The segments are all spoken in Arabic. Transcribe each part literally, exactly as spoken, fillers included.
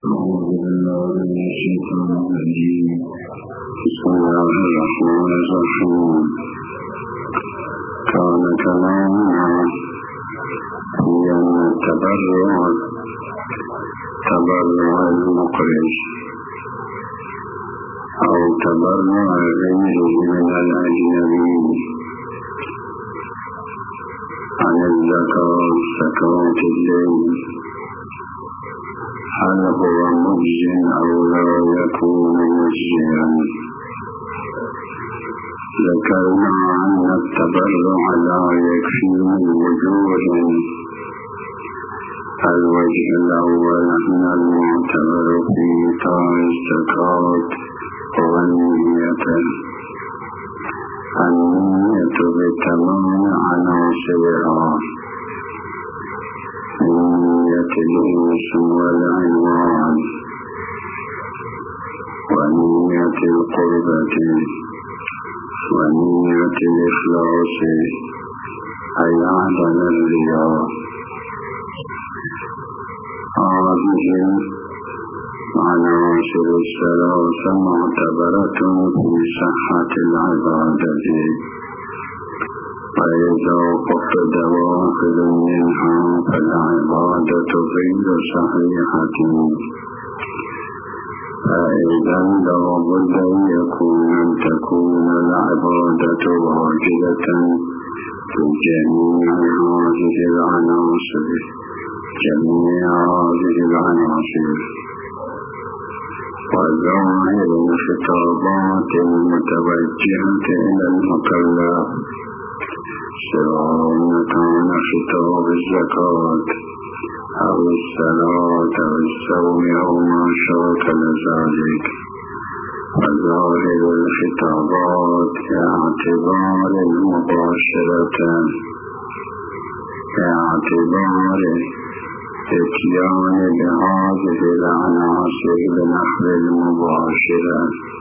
أعوذ بالله من الشيطان الرجيم. بسم الله الرحمن الرحيم. كان كلامنا في أن التبرع تبرع المقرض أو تبرع غيره من الأجنبي عن الزكاة زكاة الدين، هل هو مجز أو لا يكون مجزيا؟ ذكرنا أن التبرع لا يكفي من وجوه. الوجه الأول أن المعتبر في إيتاء الزكاة هو النية النية بتمام عناصرها، نية الاسم والعنوان ونية القربة ونية الإخلاص أي عدم الرياء. هذه العناصر الثلاثة معتبرة في صحة العبادة، فإذا فقد واحد منها فالعبادة غير صحيحة. فإذا لا بد يكون أن تكون العبادة واجبة في جميع هذه العناصر جميع هذه العناصر وظاهر الخطابات المتوجهة إلى المكلف، سواء كان خطاب الزكاة أو الصلاة أو الصوم أو ما شاكل ذلك، فظاهر الخطابات اعتبار المباشرة اعتبار اتيان بهذه العناصر بنحو المباشرة،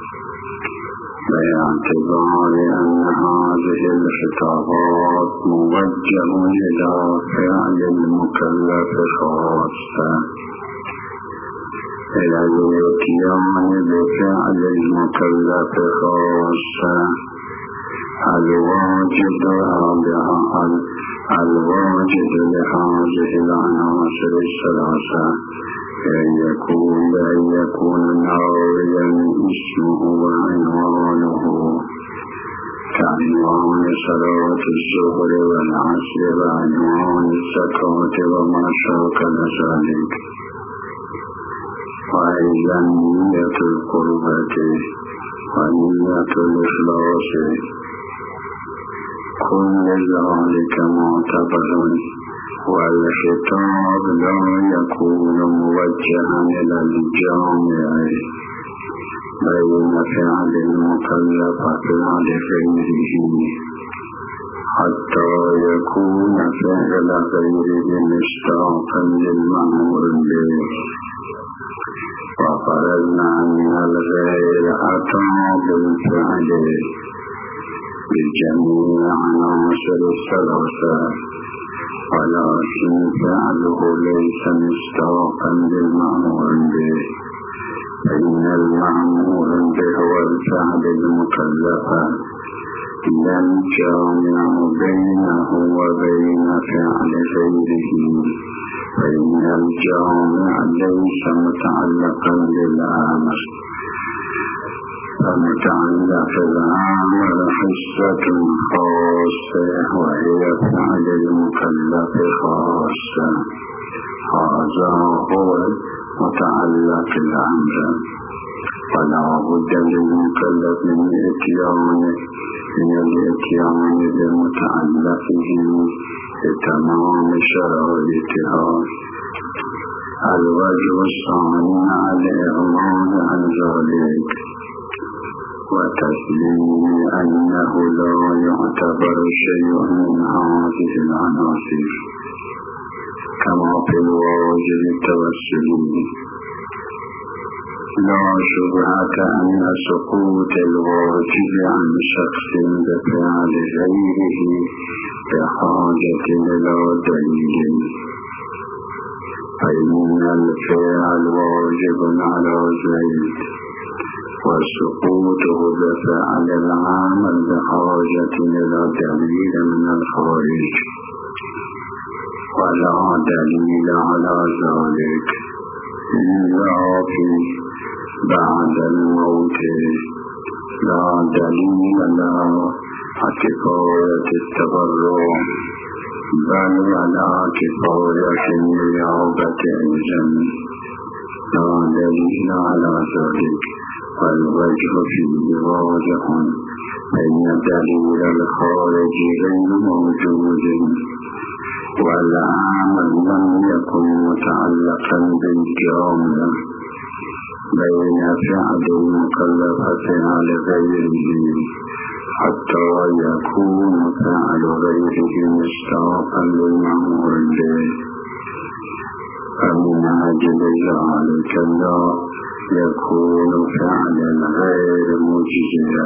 باعتبار أن هذه الخطابات موجه إلى فعل المكلف خاصة، إلى الاتيان بفعل المكلف خاصة الواجب بها الواجب لهذه العناصر الثلاثة أن يكون أن يكون ناويا اسمه وعنوانه كعنوان صلاة الظهر والعصر وعنوان الزكاة وما شاكل ذلك. وأيضا نية القربة ونية الإخلاص، كل ذلك معتبر، والخطاب لا يكون موجها إلى الجامع بين فعل المكلف وفعل غيره، حتى يكون فعل غيره مصداقا للمأمور به. وفرضنا أن الغير أتى بالفعل بجميع عناصر الثلاثة، ولكن فعله ليس مصداقا للمأمور به، فإن المأمور به هو الفعل المكلف لا الجامع بينه وبين فعل غيره، فإن الجامع ليس متعلقا بالآمر، فمتعلق الآمر حصة خاصة وهي فعل المكلف خاصة، هذا هو متعلق الأمر، ولا بد للمكلف من الاتيان من الاتيان بمتعلقه بتمام شرائطها. الوجه الثاني الإغماض عن ذلك وتسليم أنه لا يعتبر شيء من هذه العناصر كما في الواجب التوسلي. لا شبهة أن سقوط الواجب عن شخص بفعل غيره بحاجة إلى دليل، فإن الفعل واجب على زيد وسقوطه بفعل العامل بحاجة إلى دليل من الخارج ولا دليل على ذلك إلا في بعد الموت لا دليل له كفاية التبرع بل على كفاية النيابة أيضا لا دليل على ذلك والوجه فيه واضح أن دليل الخارج غير موجود والعمل لم يكن متعلقا بالجامعة بين فعل المكلفة على غيره حتى يكون فعل غيره مستحقا للمأمور به فمن أجل ذلك لا يكون فعل غير مجزيا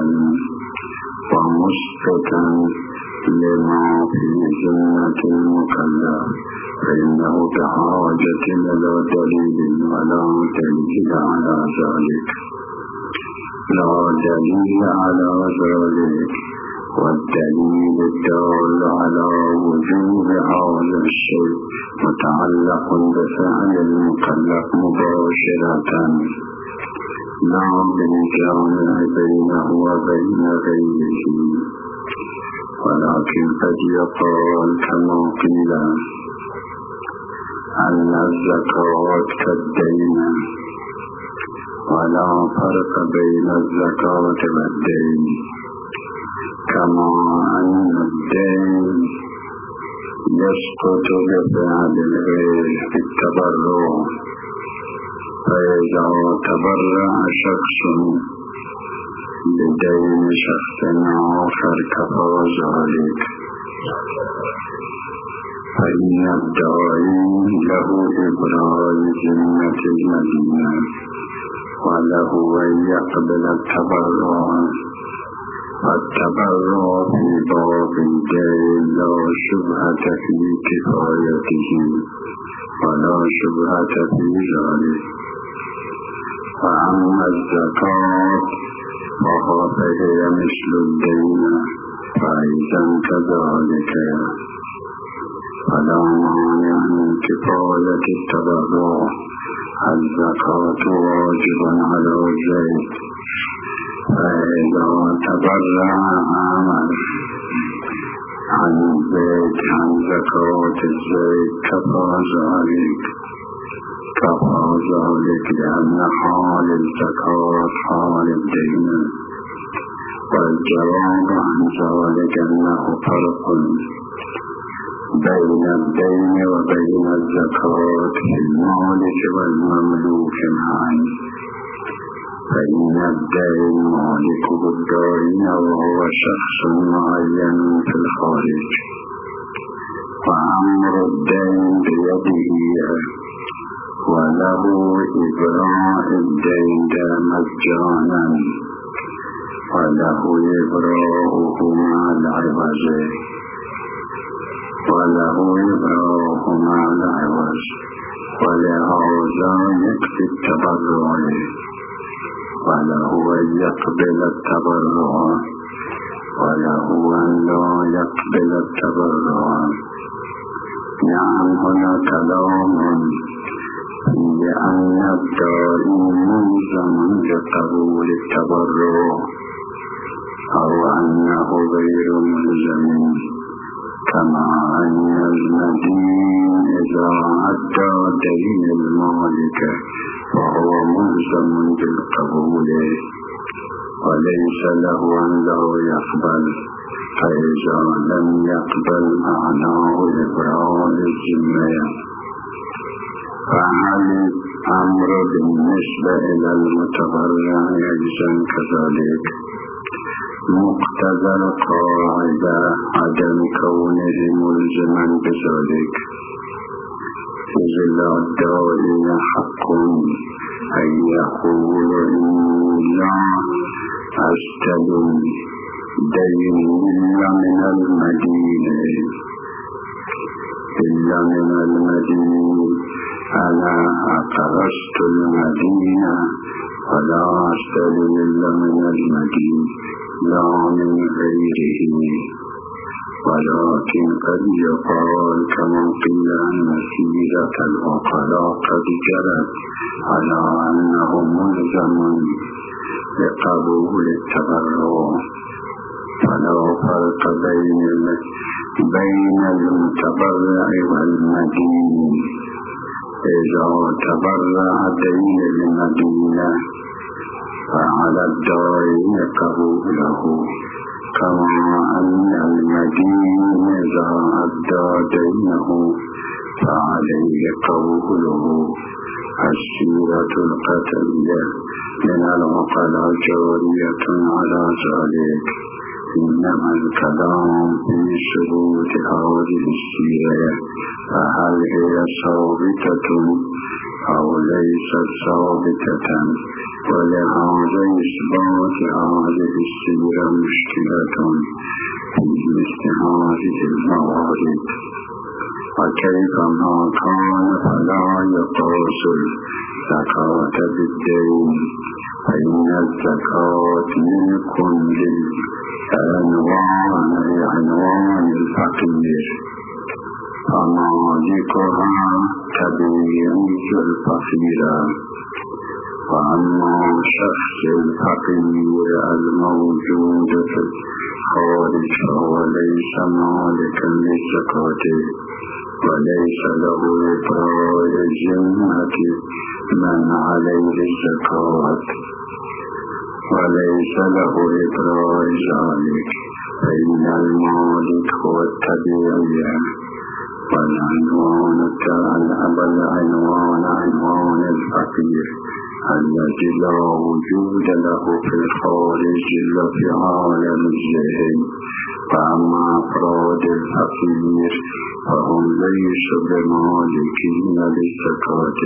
ومسقطا لما في ذمة المكلف فإنه بحاجة إلى دليل ولا دليل على ذلك لا دليل على ذلك والدليل الدال على وجوب هذا الشيء متعلق بفعل المكلف مباشرة لا بالجامع بينه وبين غيره ولكن قد يقال كما قيل أن الزكاة كالدين ولا فرق بين الزكاة والدين كما أن الدين يسقط بفعل الغير في التبرع فإذا تبرع شخص بدين شخص آخر كفى ذلك فإن الداعي له إبراء ذمة المدينة وله أن يقبل التبرع التبرع في باب الدين لا شبهة في كفايته ولا شبهة في ذلك وأما الزكاة فهي مثل الدين فإذا كذلك فلا مانع من كفاية التبرع الزكاة واجب على الزيت فإذا تبرع عمل عن الزيت عن زكاة الزيت كفى ذلك كفى ذلك لأن حال الزكاة حال الدين والجواب عن ذلك أنه فرق بين الدين وبين الزكاة في المالك والمملوك معا فإن الدين مالكه الدائن وهو شخص معين في الخارج وأمر الدين بيده وله إبراء الدين مجانا وله إبراءه مع العوض وله إبراءه مع العوض ولهذا يكفي التبرع وله أن يقبل التبرع وله أن لا يقبل التبرع. نعم هنا كلام لأن الدائن ملزم بقبول التبرع أو أنه غير ملزم كما أن المدين إذا أدى دين المالك فهو ملزم بالقبول وليس له أن لا يقبل فإذا لم يقبل معناه إبراء الذمة. فهل الأمر بالنسبة إلى المتبرع أيضا كذلك؟ مقتضى القاعدة عدم كونه ملزما بذلك إذ للدائن حق أن يقول إني لا أستلم دين إلا من المدينة إلا من المدينة أنا أقرست المدينة ولا أستدل من المدينة لا من غيره، ولكن قد يقال كما قيل أن سيرة العقلاء قد جرت على أنه ملزم بقبول التبرع، فلا فرق بين بين المتبرع والمدين إذا تبرع دين المدينة فعلى الدائن قبوله، كما أن المدين إذا أدى دينه فعليه قبوله. السيرة القتلية من العقلاء جارية على ذلك، إنما الكلام في ثبوت هذه السيرة، فهل هي ثابتة أو ليست ثابتة؟ ولهذا إثبات هذه السيرة مشكلة في مثل هذه الموارد. وكيفما كان فلا يقاس الزكاة بالدين، فإن الزكاة ملك للعنوان عنوان الفقير، فمالكها تبيعي الفقير، وأما شخص الفقير الموجود في الخارج فهو ليس مالكا للزكاة، وليس له إبراء الذمة من عليه الزكاة، وليس له إبراء ذلك، فإن المالك هو التبعية، والعنوان والعنوان عنوان الفقير الذي لا وجود له في الخارج إلا في عالم الذهن. فأما أفراد الفقير فهم ليسوا بمالكين للزكاة.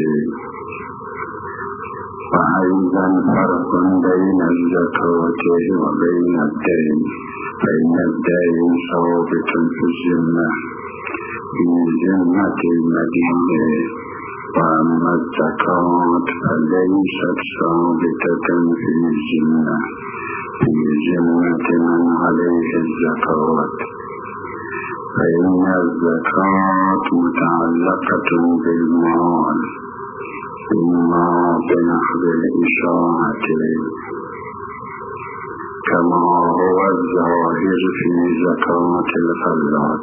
فأيضا فرق بين الزكاة وبين الدين، فإن الدين ثابت في الذمة في ذمة المدينة، وأما الزكاة فليست ثابتة في الذمة في ذمة من عليه الزكاة، فإن الزكاة متعلقة بالمال، إما بنحو الإشاعة كما هو الظاهر في زكاة الفلاة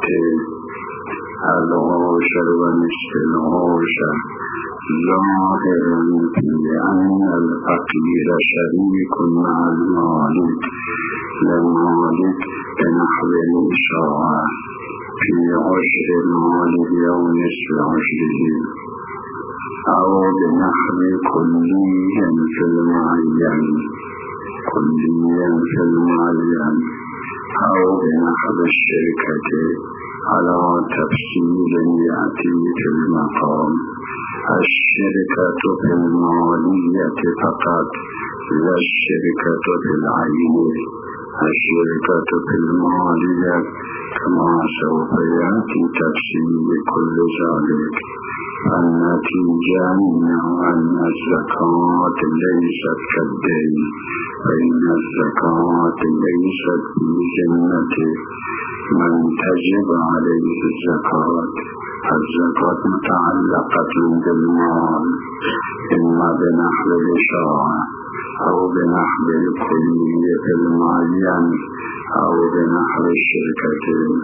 العشر ونصف العشر، ظاهر في أن الفقير شريك مع المالك للمالك بنحو الإشاعة في عشر ماله أو نصف عشره، أو بنحو كلي في المعين كلي في المعين، أو بنحو الشركة على تفصيل يأتي في المقام. الشركة في المالية فقط، لا الشركة في العين. الشركة في المالية كما سوف يأتي تفصيل كل ذلك. النتيجة أن الزكاة ليست كالدين، فإن الزكاة ليست في ذمة من تجب عليه الزكاة. الزكاة متعلقة بالمال، إما بنحو الإشاعة أو بنحو الكلية المعين أو بنحو الشركة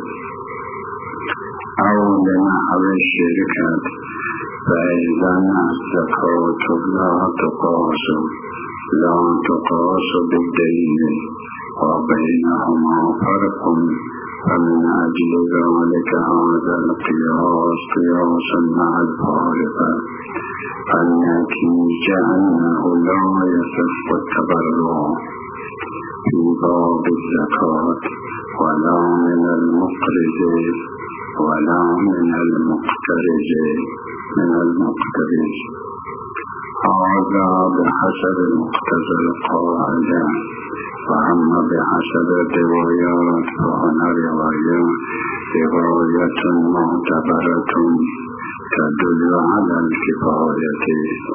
أو بنحو الشركة. فإذا الزكاة لا تقاس لا تقاس بالدين، وبينهما فرق، فمن أجل ذلك هذا القياس قياس مع الفارق. النتيجة أنه لا يصح التبرع في باب الزكاة ولا من المقرض ولا من المقترض من المقترض هذا بحسب مقتضى القاعدة. وأما بحسب الروايات فهنا رواية رواية معتبرة تدل على الكفاية.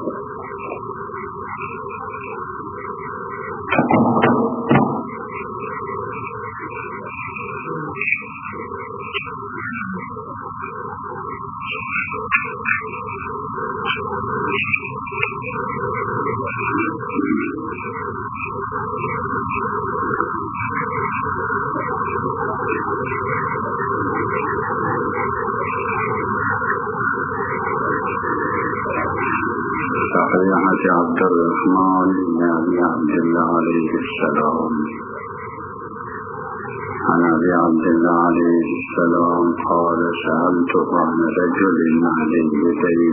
صحيحة عبد الرحمن بن أبي عبد الله عليه السلام عن أبي عبد الله عليه السلام قال: سألته عن رجل عليه دين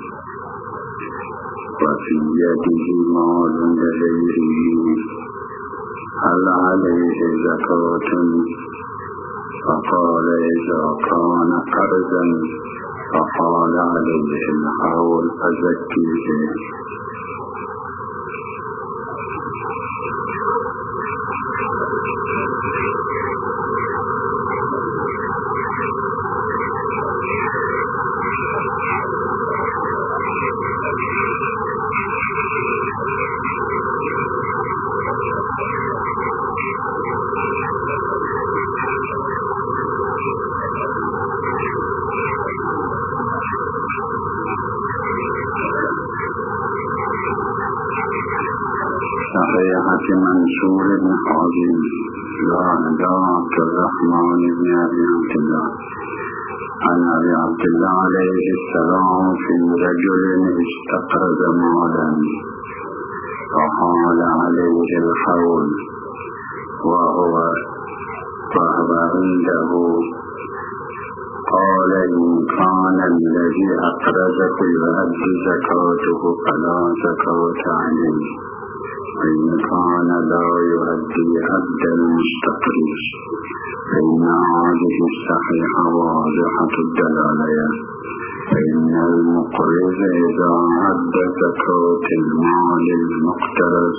وفي يده مال لغيره هل عليه زكاة؟ فقال: إذا كان قرضا فقال عليه الحول فزكيه. صحيحة منصور بن حازم لا لا عبد الرحمن بن أبي عبد الله عن أبي عبد الله عليه السلام في رجل استقرض مالا فحال عليه الحول وهو وهو عنده. قال: إن كان الذي أقرضك يؤدي زكاته فلا زكاة عليه، وإن كان لا يؤدي أدى المستقرض. فإن هذه الصحيحة واضحة الدلالة، فإن المقرض إذا أدى زكاة المال المقترض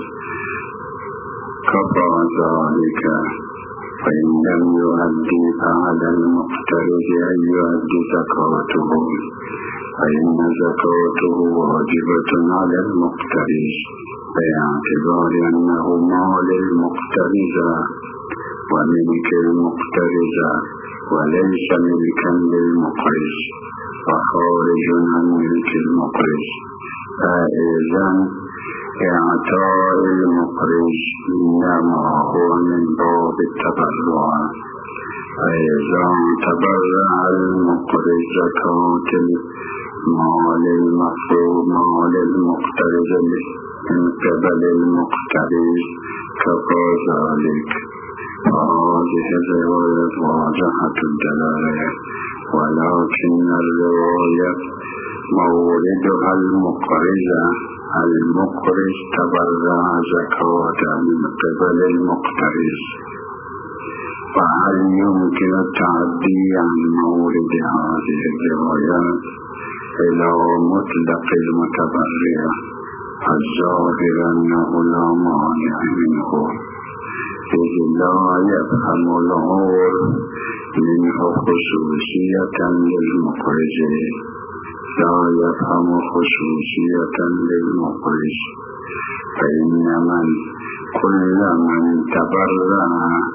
كفى ذلك، فإن لم يؤدي فعلى المقترض أن يؤدي زكاته، فإن زكاته واجبة على المقترض باعتبار أنه مال المقترض وملك المقترض وليس ملكا للمقرض وخارج عن ملك المقرض. فإذا إعطاء المقرض إنما هو من باب التبرع، فإذا تبرع المقرض زكاة المال المفروض مال المقترض من قبل المقترض كفى ذلك. فهذه الرواية واضحة الدلالة، ولكن الرواية موردها المقرض المقرض تبرع زكاة من قبل المقترض. فهل يمكن التعدي عن مورد هذه الروايات إلى مطلق المتبرع الظاهر أنه لا مانع منه، إذ لا يفهم العرف منه خصوصية للمقرض لا يفهم خصوصية للمقرض فإن من كل من تبرع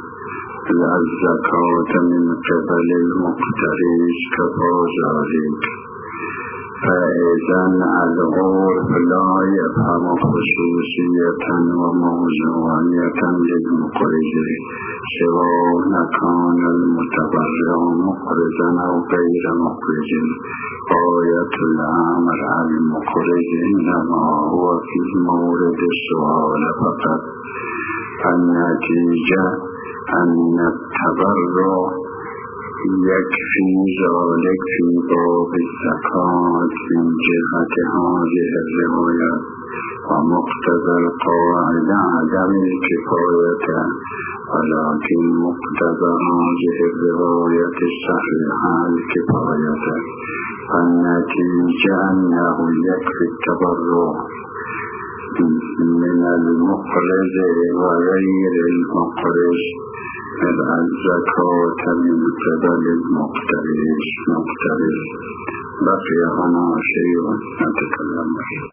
الزكاة من قبل المقترض كفى ذلك. فإذا العرف لا يفهم خصوصية وموضوعية للمقرض سواء كان المتبرع مقرضا أو غير مقرض. غاية الأمر على المقرض إنما هو في مورد السؤال فقط. النتيجة أن التبرع يكفي ذلك في باب الزكاة من جهة هذه الروايات، ومقتضى القواعد عدم الكفاية، ولكن مقتضى هذه الرواية الصحيحة الكفاية. النتيجة أنه يكفي التبرع من المقرض وغير المقرض الزكاة من قبل المقترض. بقي هنا شيء نتكلم به.